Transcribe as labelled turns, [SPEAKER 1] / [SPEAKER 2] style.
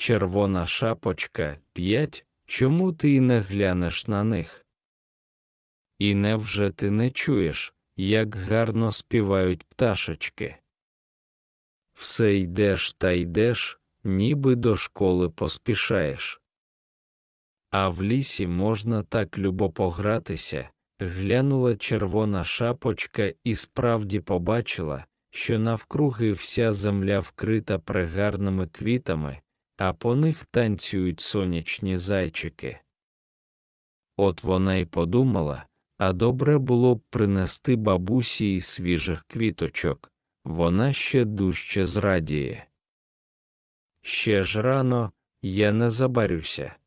[SPEAKER 1] Червона шапочка, 5, чому ти й не глянеш на них? І невже ти не чуєш, як гарно співають пташечки? Все йдеш та йдеш, ніби до школи поспішаєш. А в лісі можна так любо погратися. Глянула червона шапочка і справді побачила, що навкруги вся земля вкрита прегарними квітами, а по них танцюють сонячні зайчики. От вона й подумала, а добре було б принести бабусі й свіжих квіточок, вона ще дужче зрадіє. Ще ж рано, я не забарюся.